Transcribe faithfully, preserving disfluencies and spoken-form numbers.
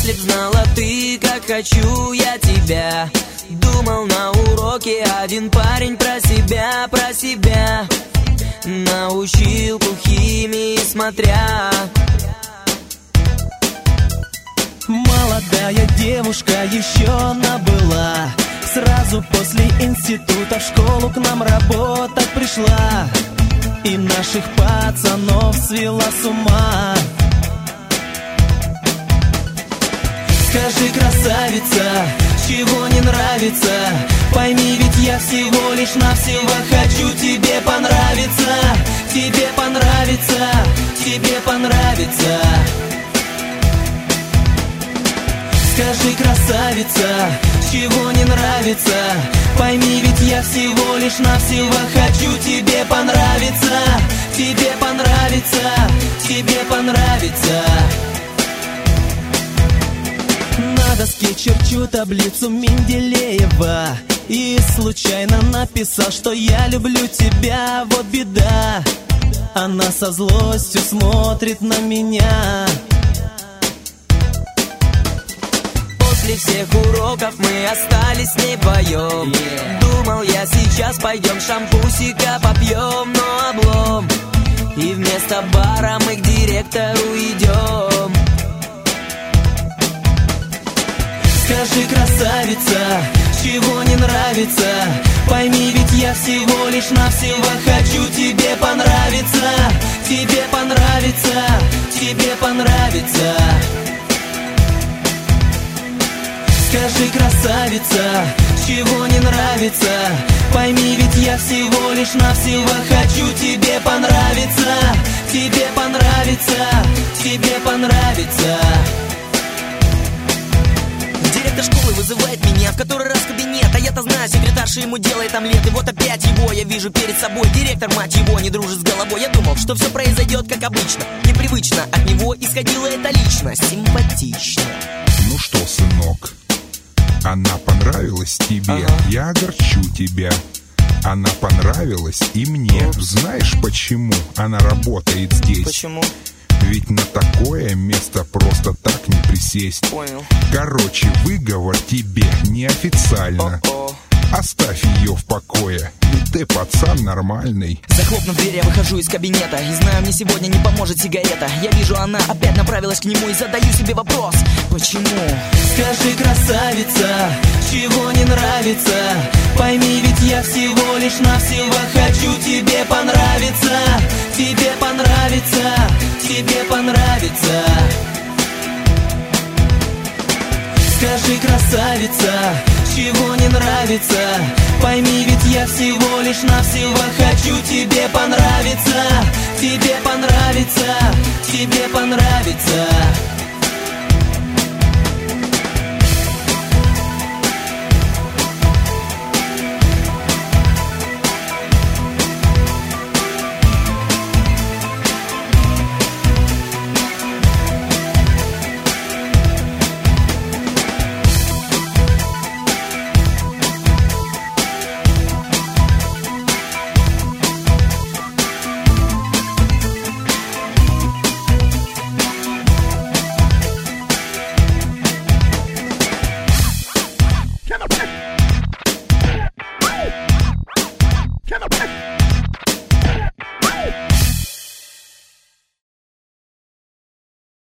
Если б знала ты, как хочу я тебя. Думал на уроке один парень про себя, про себя. На училку химии смотря. Молодая девушка еще набыла. Сразу после института в школу к нам работать пришла. И наших пацанов свела с ума. Скажи, красавица, чего не нравится? Пойми, ведь я всего лишь навсего хочу тебе понравиться. Тебе понравится, тебе понравится. Скажи, красавица, чего не нравится? Пойми, ведь я всего лишь навсего хочу тебе понравиться. Тебе понравится, тебе понравится. На доске черчу таблицу Менделеева и случайно написал, что я люблю тебя, вот беда. Она со злостью смотрит на меня. После всех уроков мы остались с ней вдвоем. yeah. Думал я, сейчас пойдем шампусика попьем, но облом. И вместо бара мы к директору идем. Скажи, красавица, чего не нравится? Пойми, ведь я всего лишь навсего хочу тебе понравиться. Тебе понравится, тебе понравится. Скажи, красавица, чего не нравится? Пойми, ведь я всего лишь навсего хочу тебе понравиться. Тебе понравится, тебе понравится. Директор школы вызывает меня в который раз в кабинет. А я-то знаю, секретарша ему делает омлет. И вот опять его я вижу перед собой. Директор, мать его, не дружит с головой. Я думал, что все произойдет как обычно. Непривычно, от него исходила эта личность. Симпатично. Ну что, сынок, она понравилась тебе, ага. Я огорчу тебя. Она понравилась и мне. Знаешь, почему она работает здесь? Почему? Ведь на такое место просто так не присесть. Понял. Короче, выговор тебе неофициально. О-о. Оставь ее в покое, ведь ты пацан нормальный. Захлопнув дверь, я выхожу из кабинета. И знаю, мне сегодня не поможет сигарета. Я вижу, она опять направилась к нему. И задаю себе вопрос, почему? Скажи, красавица, чего не нравится? Пойми, ведь я всего лишь навсего хочу тебе понравиться. Тебе понравится, тебе понравится. Скажи, красавица, чего не нравится? Пойми, ведь я всего лишь навсего хочу тебе понравиться. Тебе понравится, тебе понравится.